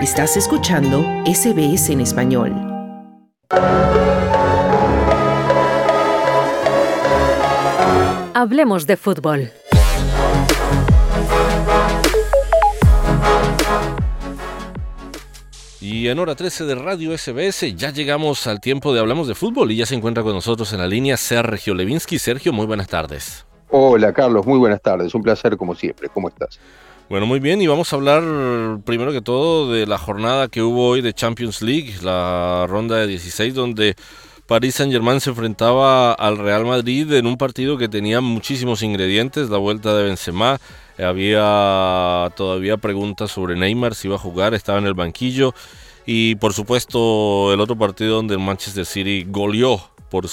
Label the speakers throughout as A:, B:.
A: Estás escuchando SBS en español.
B: Hablemos de fútbol.
C: Y en hora 13 de Radio SBS ya llegamos al tiempo de Hablamos de Fútbol y ya se encuentra con nosotros en la línea Sergio Levinsky. Sergio, muy buenas tardes.
D: Hola Carlos, muy buenas tardes, un placer como siempre, ¿cómo estás?
C: Bueno, muy bien, y vamos a hablar primero que todo de la jornada que hubo hoy de Champions League, la ronda de 16, donde Paris Saint-Germain se enfrentaba al Real Madrid en un partido que tenía muchísimos ingredientes, la vuelta de Benzema, había todavía preguntas sobre Neymar, si iba a jugar, estaba en el banquillo, y por supuesto el otro partido donde el Manchester City goleó por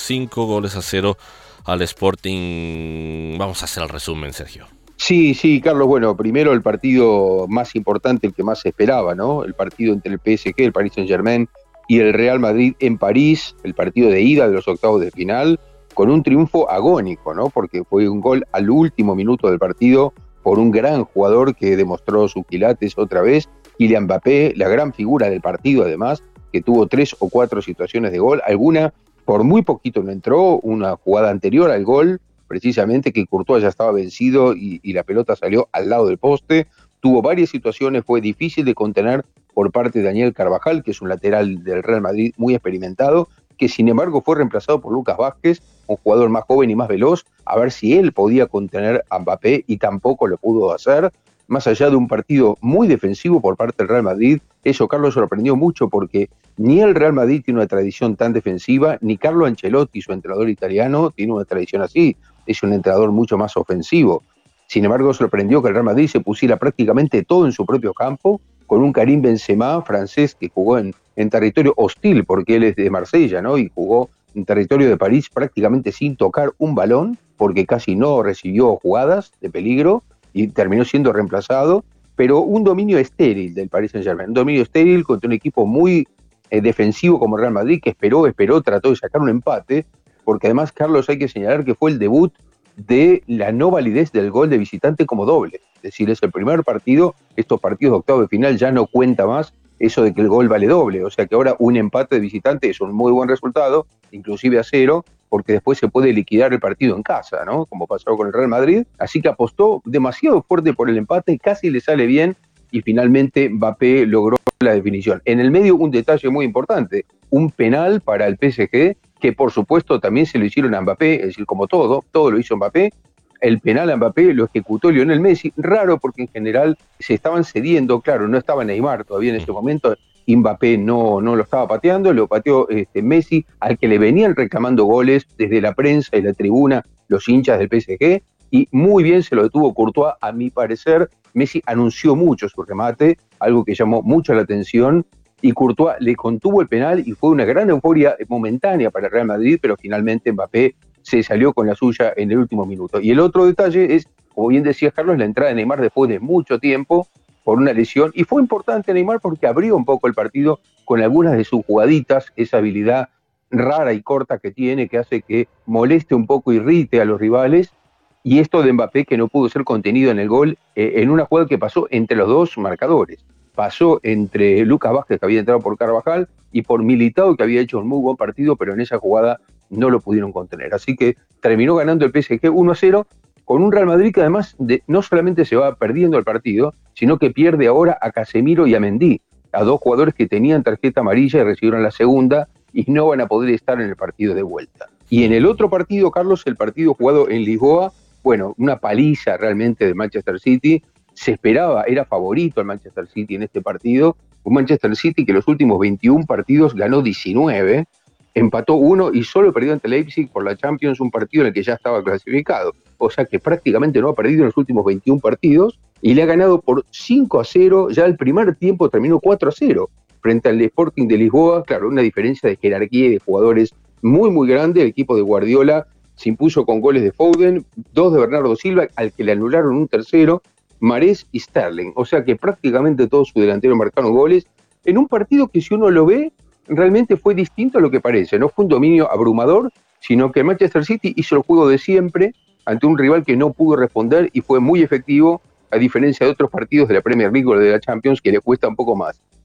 C: 5-0 al Sporting. Vamos a hacer el resumen, Sergio.
D: Sí, Carlos, bueno, primero el partido más importante, el que más se esperaba, ¿no? El partido entre el PSG, el Paris Saint-Germain y el Real Madrid en París, el partido de ida de los octavos de final, con un triunfo agónico, ¿no? Porque fue un gol al último minuto del partido por un gran jugador que demostró sus quilates otra vez, Kylian Mbappé, la gran figura del partido además, que tuvo 3 o 4 situaciones de gol, alguna por muy poquito no entró, una jugada anterior al gol, precisamente que Courtois ya estaba vencido y la pelota salió al lado del poste, tuvo varias situaciones, fue difícil de contener por parte de Daniel Carvajal, que es un lateral del Real Madrid muy experimentado, que sin embargo fue reemplazado por Lucas Vázquez, un jugador más joven y más veloz, a ver si él podía contener a Mbappé y tampoco lo pudo hacer, más allá de un partido muy defensivo por parte del Real Madrid. Eso, Carlos, sorprendió mucho porque ni el Real Madrid tiene una tradición tan defensiva, ni Carlo Ancelotti, su entrenador italiano, tiene una tradición así, es un entrenador mucho más ofensivo. Sin embargo, sorprendió que el Real Madrid se pusiera prácticamente todo en su propio campo, con un Karim Benzema francés que jugó en territorio hostil, porque él es de Marsella, ¿no? Y jugó en territorio de París prácticamente sin tocar un balón, porque casi no recibió jugadas de peligro y terminó siendo reemplazado, pero un dominio estéril del Paris Saint-Germain, un dominio estéril contra un equipo muy defensivo como el Real Madrid, que esperó, trató de sacar un empate, porque además, Carlos, hay que señalar que fue el debut de la no validez del gol de visitante como doble. Es decir, es el primer partido, estos partidos de octavo de final ya no cuenta más eso de que el gol vale doble, o sea que ahora un empate de visitante es un muy buen resultado, inclusive a 0, porque después se puede liquidar el partido en casa, ¿no? Como pasó con el Real Madrid, así que apostó demasiado fuerte por el empate, casi le sale bien, y finalmente Mbappé logró la definición. En el medio un detalle muy importante, un penal para el PSG, que por supuesto también se lo hicieron a Mbappé, es decir, como todo lo hizo Mbappé. El penal a Mbappé lo ejecutó Lionel Messi, raro porque en general se estaban cediendo, claro, no estaba Neymar todavía en ese momento, y Mbappé no lo estaba pateando, lo pateó Messi, al que le venían reclamando goles desde la prensa y la tribuna los hinchas del PSG, y muy bien se lo detuvo Courtois, a mi parecer. Messi anunció mucho su remate, algo que llamó mucho la atención, y Courtois le contuvo el penal y fue una gran euforia momentánea para el Real Madrid, pero finalmente Mbappé se salió con la suya en el último minuto. Y el otro detalle es, como bien decía Carlos, la entrada de Neymar después de mucho tiempo por una lesión, y fue importante Neymar porque abrió un poco el partido con algunas de sus jugaditas, esa habilidad rara y corta que tiene, que hace que moleste un poco, irrite a los rivales, y esto de Mbappé que no pudo ser contenido en el gol, en una jugada que pasó entre los dos marcadores. Pasó entre Lucas Vázquez, que había entrado por Carvajal, y por Militao, que había hecho un muy buen partido, pero en esa jugada no lo pudieron contener. Así que terminó ganando el PSG 1-0, con un Real Madrid que además no solamente se va perdiendo el partido, sino que pierde ahora a Casemiro y a Mendy, a dos jugadores que tenían tarjeta amarilla y recibieron la segunda, y no van a poder estar en el partido de vuelta. Y en el otro partido, Carlos, el partido jugado en Lisboa, bueno, una paliza realmente de Manchester City. Se esperaba, era favorito el Manchester City en este partido, un Manchester City que los últimos 21 partidos ganó 19, empató 1 y solo perdió ante Leipzig por la Champions, un partido en el que ya estaba clasificado, o sea que prácticamente no ha perdido en los últimos 21 partidos, y le ha ganado por 5-0, ya el primer tiempo terminó 4-0, frente al Sporting de Lisboa. Claro, una diferencia de jerarquía y de jugadores muy muy grande. El equipo de Guardiola se impuso con goles de Foden, 2 de Bernardo Silva, al que le anularon un tercero, Mahrez y Sterling, o sea que prácticamente todos sus delanteros marcaron goles, en un partido que, si uno lo ve, realmente fue distinto a lo que parece. No fue un dominio abrumador, sino que el Manchester City hizo el juego de siempre ante un rival que no pudo responder y fue muy efectivo, a diferencia de otros partidos de la Premier League o de la Champions que le cuesta un poco más.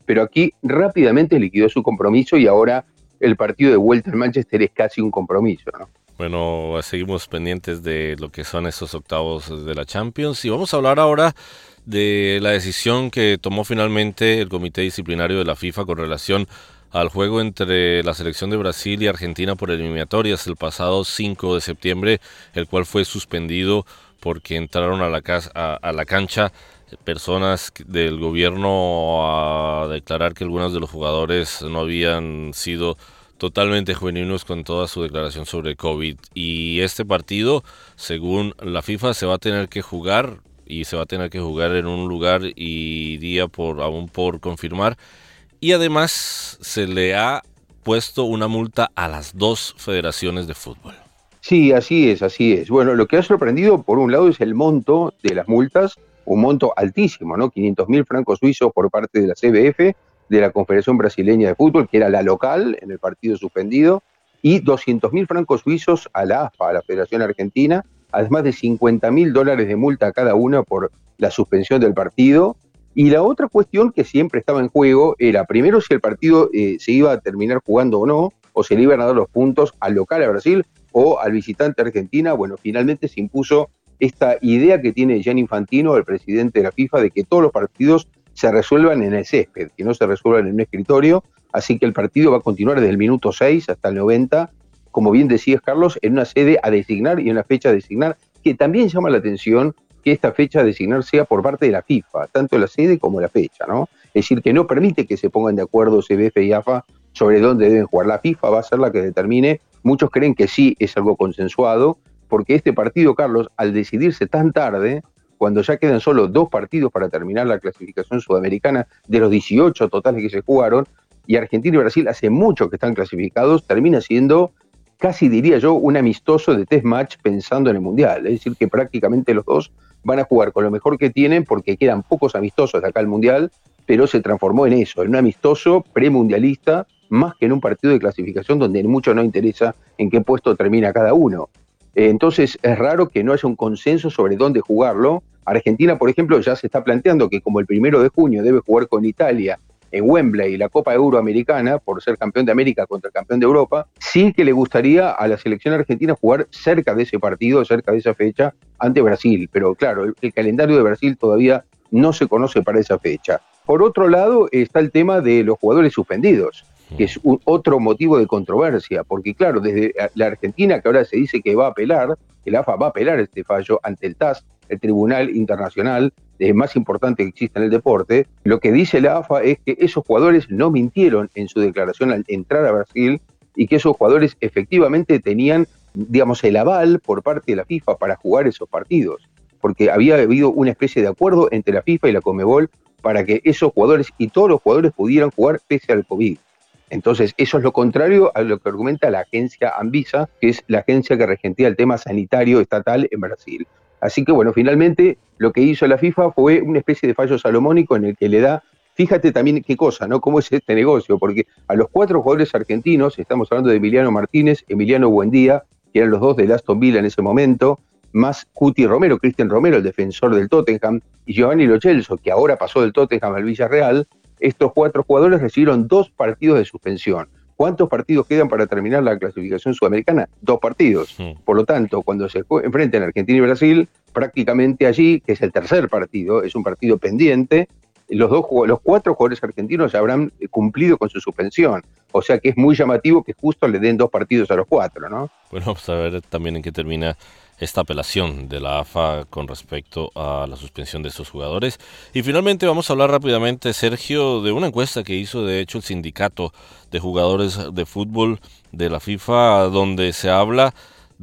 D: pero aquí rápidamente liquidó su compromiso y ahora el partido de vuelta en Manchester es casi un compromiso, ¿no?
C: Bueno, seguimos pendientes de lo que son esos octavos de la Champions y vamos a hablar ahora de la decisión que tomó finalmente el Comité Disciplinario de la FIFA con relación al juego entre la selección de Brasil y Argentina por eliminatorias el pasado 5 de septiembre, el cual fue suspendido porque entraron a la cancha personas del gobierno a declarar que algunos de los jugadores no habían sido totalmente genuinos con toda su declaración sobre COVID. Y este partido, según la FIFA, se va a tener que jugar y se va a tener que jugar en un lugar y día aún por confirmar. Y además se le ha puesto una multa a las dos federaciones de fútbol.
D: Sí, así es, así es. Bueno, lo que ha sorprendido, por un lado, es el monto de las multas, un monto altísimo, ¿no? 500.000 francos suizos por parte de la CBF, de la Confederación Brasileña de Fútbol, que era la local en el partido suspendido, y 200.000 francos suizos a la AFA, a la Federación Argentina, además de $50.000 de multa a cada una por la suspensión del partido. Y la otra cuestión que siempre estaba en juego era, primero, si el partido se iba a terminar jugando o no, o se le iban a dar los puntos al local, a Brasil, o al visitante Argentina. Bueno, finalmente se impuso esta idea que tiene Gianni Infantino, el presidente de la FIFA, de que todos los partidos se resuelvan en el césped, que no se resuelvan en un escritorio, así que el partido va a continuar desde el minuto 6 hasta el 90, como bien decías, Carlos, en una sede a designar y en una fecha a designar, que también llama la atención que esta fecha a designar sea por parte de la FIFA, tanto la sede como la fecha, ¿no? Es decir, que no permite que se pongan de acuerdo CBF y AFA sobre dónde deben jugar. La FIFA va a ser la que determine. Muchos creen que sí es algo consensuado, porque este partido, Carlos, al decidirse tan tarde, cuando ya quedan solo 2 partidos para terminar la clasificación sudamericana de los 18 totales que se jugaron, y Argentina y Brasil hace mucho que están clasificados, termina siendo casi, diría yo, un amistoso de test match pensando en el Mundial. Es decir, que prácticamente los dos van a jugar con lo mejor que tienen porque quedan pocos amistosos de acá al Mundial, pero se transformó en eso, en un amistoso premundialista, más que en un partido de clasificación donde mucho no interesa en qué puesto termina cada uno. Entonces es raro que no haya un consenso sobre dónde jugarlo. Argentina, por ejemplo, ya se está planteando que como el 1 de junio debe jugar con Italia en Wembley la Copa Euroamericana por ser campeón de América contra el campeón de Europa, sí que le gustaría a la selección argentina jugar cerca de ese partido, cerca de esa fecha, ante Brasil. Pero claro, el calendario de Brasil todavía no se conoce para esa fecha. Por otro lado está el tema de los jugadores suspendidos, que es otro motivo de controversia, porque claro, desde la Argentina, que ahora se dice que va a apelar, que la AFA va a apelar este fallo ante el TAS, el Tribunal Internacional más importante que existe en el deporte, lo que dice la AFA es que esos jugadores no mintieron en su declaración al entrar a Brasil y que esos jugadores efectivamente tenían, digamos, el aval por parte de la FIFA para jugar esos partidos, porque había habido una especie de acuerdo entre la FIFA y la Conmebol para que esos jugadores y todos los jugadores pudieran jugar pese al COVID. Entonces, eso es lo contrario a lo que argumenta la agencia Anvisa, que es la agencia que regentea el tema sanitario estatal en Brasil. Así que, bueno, finalmente lo que hizo la FIFA fue una especie de fallo salomónico en el que le da, fíjate también qué cosa, ¿no? Cómo es este negocio, porque a los 4 jugadores argentinos, estamos hablando de Emiliano Martínez, Emiliano Buendía, que eran los 2 del Aston Villa en ese momento, más Cuti Romero, Cristian Romero, el defensor del Tottenham, y Giovanni Lo Celso, que ahora pasó del Tottenham al Villarreal. Estos 4 jugadores recibieron 2 partidos de suspensión. ¿Cuántos partidos quedan para terminar la clasificación sudamericana? 2 partidos. Por lo tanto, cuando se enfrenten Argentina y Brasil, prácticamente allí, que es el tercer partido, es un partido pendiente, los 4 jugadores argentinos ya habrán cumplido con su suspensión. O sea que es muy llamativo que justo le den 2 partidos a los 4, ¿no?
C: Bueno, vamos a ver también en qué termina esta apelación de la AFA con respecto a la suspensión de estos jugadores. Y finalmente vamos a hablar rápidamente, Sergio, de una encuesta que hizo de hecho el sindicato de jugadores de fútbol de la FIFA, donde se habla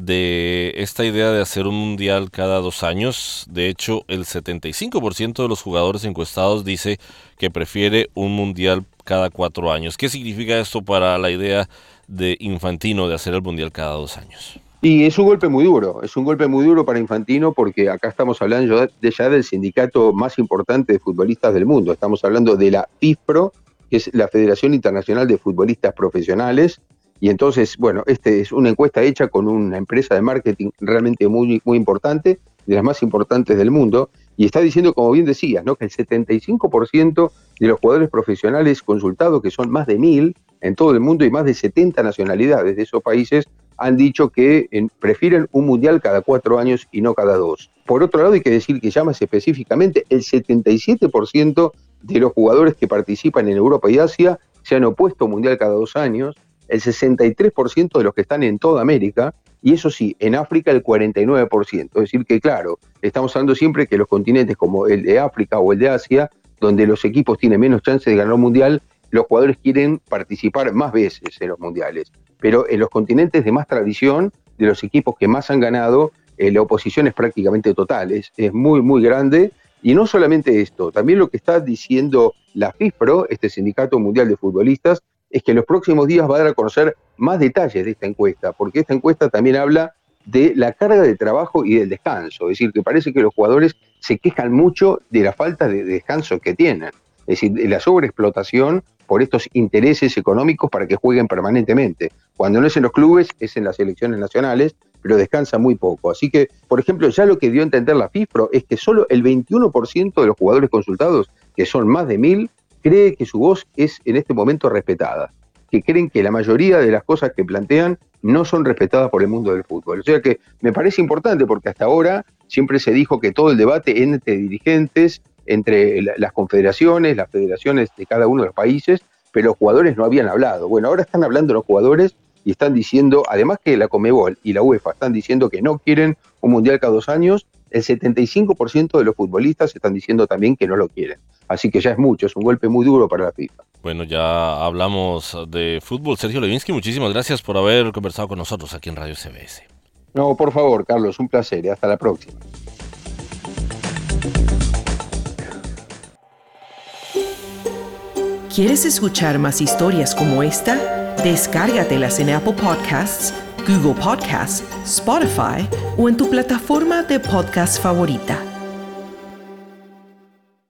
C: de esta idea de hacer un mundial cada 2 años. De hecho, el 75% de los jugadores encuestados dice que prefiere un mundial cada 4 años. ¿Qué significa esto para la idea de Infantino de hacer el mundial cada 2 años?
D: Y es un golpe muy duro para Infantino, porque acá estamos hablando ya del sindicato más importante de futbolistas del mundo. Estamos hablando de la FIFPro, que es la Federación Internacional de Futbolistas Profesionales, y entonces, bueno, es una encuesta hecha con una empresa de marketing realmente muy, muy importante, de las más importantes del mundo, y está diciendo, como bien decías, ¿no?, que el 75% de los jugadores profesionales consultados, que son más de 1.000 en todo el mundo y más de 70 nacionalidades de esos países, han dicho que prefieren un mundial cada 4 años y no cada 2. Por otro lado, hay que decir que ya más específicamente, el 77% de los jugadores que participan en Europa y Asia se han opuesto a un mundial cada 2 años, el 63% de los que están en toda América, y eso sí, en África el 49%. Es decir que, claro, estamos hablando siempre que los continentes como el de África o el de Asia, donde los equipos tienen menos chance de ganar un mundial, los jugadores quieren participar más veces en los mundiales. Pero en los continentes de más tradición, de los equipos que más han ganado, la oposición es prácticamente total, es muy, muy grande. Y no solamente esto, también lo que está diciendo la FIFPro, este Sindicato Mundial de Futbolistas, es que en los próximos días va a dar a conocer más detalles de esta encuesta, porque esta encuesta también habla de la carga de trabajo y del descanso. Es decir, que parece que los jugadores se quejan mucho de la falta de descanso que tienen. Es decir, de la sobreexplotación por estos intereses económicos para que jueguen permanentemente. Cuando no es en los clubes, es en las selecciones nacionales, pero descansa muy poco. Así que, por ejemplo, ya lo que dio a entender la FIFPro es que solo el 21% de los jugadores consultados, que son más de 1.000, cree que su voz es en este momento respetada, que creen que la mayoría de las cosas que plantean no son respetadas por el mundo del fútbol. O sea que me parece importante porque hasta ahora siempre se dijo que todo el debate entre dirigentes, entre las confederaciones, las federaciones de cada uno de los países, pero los jugadores no habían hablado. Bueno, ahora están hablando los jugadores y están diciendo, además que la Conmebol y la UEFA están diciendo que no quieren un mundial cada 2 años, el 75% de los futbolistas están diciendo también que no lo quieren. Así que ya es mucho, es un golpe muy duro para la FIFA.
C: Bueno, ya hablamos de fútbol. Sergio Levinsky, muchísimas gracias por haber conversado con nosotros aquí en Radio CBS.
D: No, por favor, Carlos, un placer. Hasta la próxima.
A: ¿Quieres escuchar más historias como esta? Descárgatelas en Apple Podcasts, Google Podcasts, Spotify o en tu plataforma de podcast favorita.